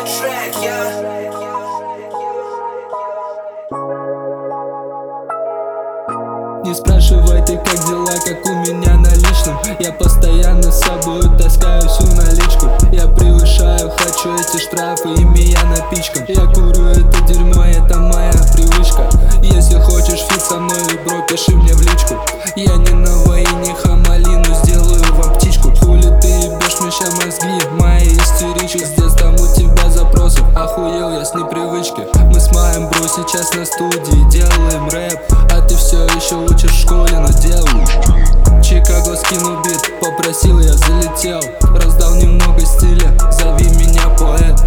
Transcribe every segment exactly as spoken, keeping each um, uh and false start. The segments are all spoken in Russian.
Не спрашивай ты, как дела, как у меня на личном. Я постоянно с собой таскаю всю наличку. Я превышаю, хочу эти штрафы, ими я напичкан. Я курю это дерьмо, это моя привычка. Если хочешь фит со мной, бро, пиши мне в личку. Я не на войне, хамалину сделаю вам птичку. Хули ты ебешь мне ща мозги, мои истерички. Здесь там у тебя запросов, охуел я с непривычки. Мы с моим бро сейчас на студии делаем рэп, а ты все еще учишь в школе, но делаю. Чикаго скинул бит, попросил, я залетел. Раздал немного стиля, зови меня поэт.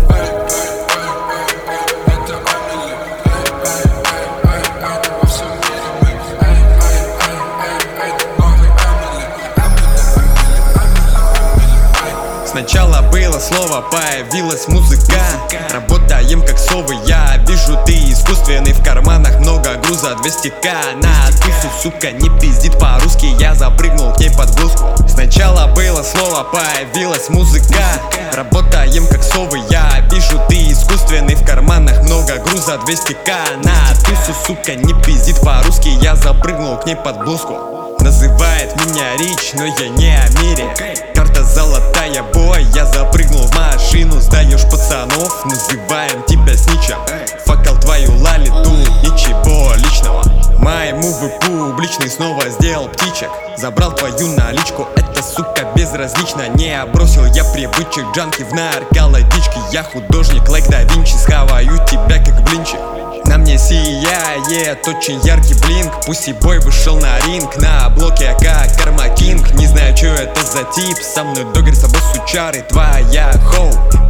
Сначала было слово, появилась музыка. Работаем как совы, я вижу, ты искусственный. В карманах много груза, двести ка на тысячу, сука, не пиздит по-русски. Я запрыгнул к ней под блузку. Сначала было слово, появилась музыка. Работаем как совы, я вижу, ты искусственный. В карманах много груза, двести ка на тысячу, сука, не пиздит по-русски. Я запрыгнул к ней под блузку. Называет меня Рич, но я не о мире. Карта золотая, бой, я запрыгнул в машину. Сдаешь пацанов, называем тебя сничем. Факал твою лалиту, ничего личного. Мои мувы публичный, снова сделал птичек. Забрал твою наличку, это, сука, безразлично. Не бросил я привычек, джанки в наркологичке. Я художник, лайк да Винчи, схаваю тебя как блинчик. На мне сияет очень яркий блинк. Пусси-бой вышел на ринг, на блоке я как Карма Кинг. Не знаю, что это за тип, со мной догер, с тобой сучары, твоя хоу.